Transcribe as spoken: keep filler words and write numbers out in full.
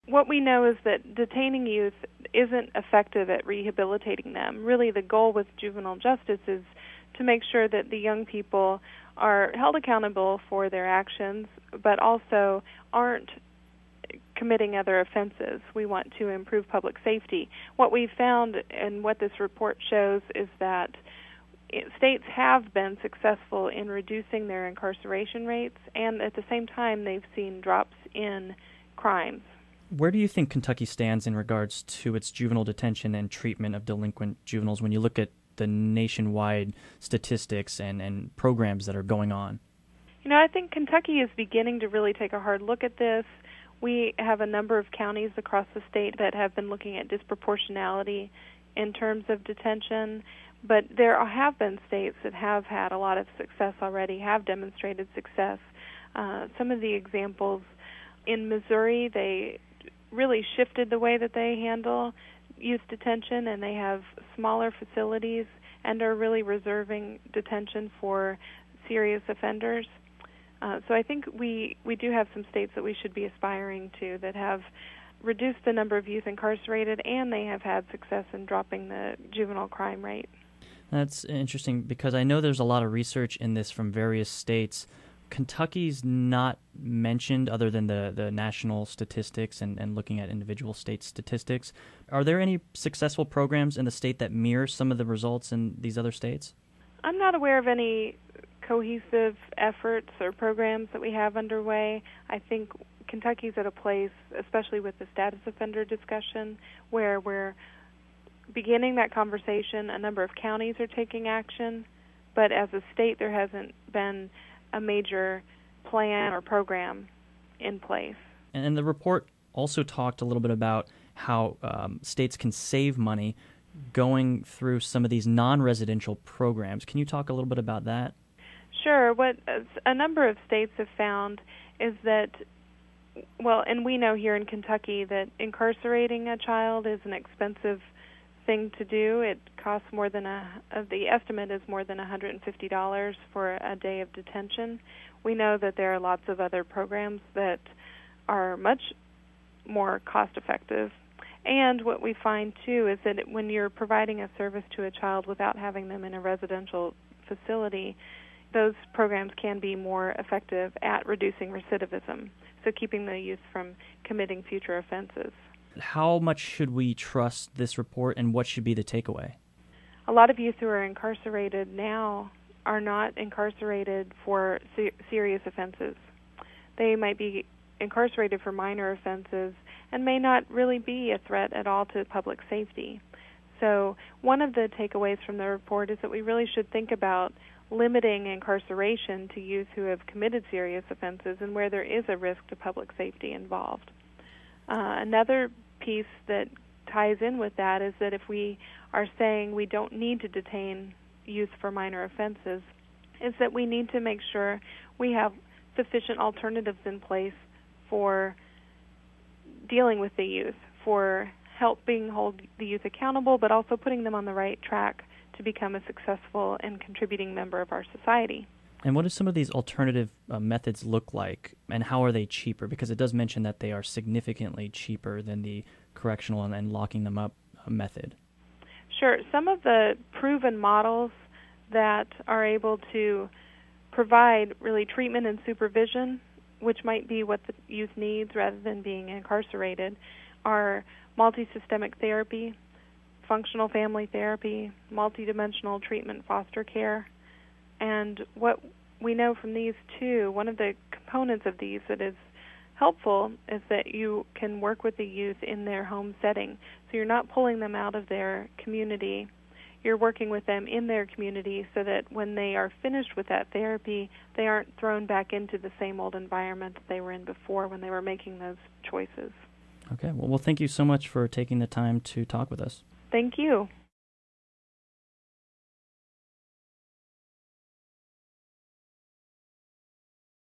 what we know is that detaining youth isn't effective at rehabilitating them. Really, the goal with juvenile justice is to make sure that the young people are held accountable for their actions, but also aren't committing other offenses. We want to improve public safety. What we've found and what this report shows is that states have been successful in reducing their incarceration rates, and at the same time they've seen drops in crimes. Where do you think Kentucky stands in regards to its juvenile detention and treatment of delinquent juveniles when you look at the nationwide statistics and, and programs that are going on? You know, I think Kentucky is beginning to really take a hard look at this. We have a number of counties across the state that have been looking at disproportionality in terms of detention, but there have been states that have had a lot of success already, have demonstrated success. Uh, some of the examples in Missouri, they really shifted the way that they handle youth detention, and they have smaller facilities and are really reserving detention for serious offenders. Uh, so I think we, we do have some states that we should be aspiring to that have reduced the number of youth incarcerated, and they have had success in dropping the juvenile crime rate. That's interesting because I know there's a lot of research in this from various states. Kentucky's not mentioned other than the, the national statistics and, and looking at individual state statistics. Are there any successful programs in the state that mirror some of the results in these other states? I'm not aware of any cohesive efforts or programs that we have underway. I think Kentucky's at a place, especially with the status offender discussion, where we're beginning that conversation. A number of counties are taking action, but as a state there hasn't been a major plan or program in place. And the report also talked a little bit about how um, states can save money going through some of these non-residential programs. Can you talk a little bit about that? Sure. What a number of states have found is that, well, and we know here in Kentucky that incarcerating a child is an expensive thing to do. It costs more than a, the estimate is more than one hundred fifty dollars for a day of detention. We know that there are lots of other programs that are much more cost effective. And what we find, too, is that when you're providing a service to a child without having them in a residential facility, those programs can be more effective at reducing recidivism, so keeping the youth from committing future offenses. How much should we trust this report, and what should be the takeaway? A lot of youth who are incarcerated now are not incarcerated for se- serious offenses. They might be incarcerated for minor offenses and may not really be a threat at all to public safety. So one of the takeaways from the report is that we really should think about limiting incarceration to youth who have committed serious offenses and where there is a risk to public safety involved. Uh, another piece that ties in with that is that if we are saying we don't need to detain youth for minor offenses, is that we need to make sure we have sufficient alternatives in place for dealing with the youth, for helping hold the youth accountable, but also putting them on the right track to become a successful and contributing member of our society. And what do some of these alternative uh, methods look like, and how are they cheaper? Because it does mention that they are significantly cheaper than the correctional and, and locking them up uh, method. Sure. Some of the proven models that are able to provide really treatment and supervision, which might be what the youth needs rather than being incarcerated, are multisystemic therapy, functional family therapy, multidimensional treatment foster care. And what we know from these two, one of the components of these that is helpful is that you can work with the youth in their home setting. So you're not pulling them out of their community. You're working with them in their community so that when they are finished with that therapy, they aren't thrown back into the same old environment that they were in before when they were making those choices. Okay. Well, well thank you so much for taking the time to talk with us. Thank you.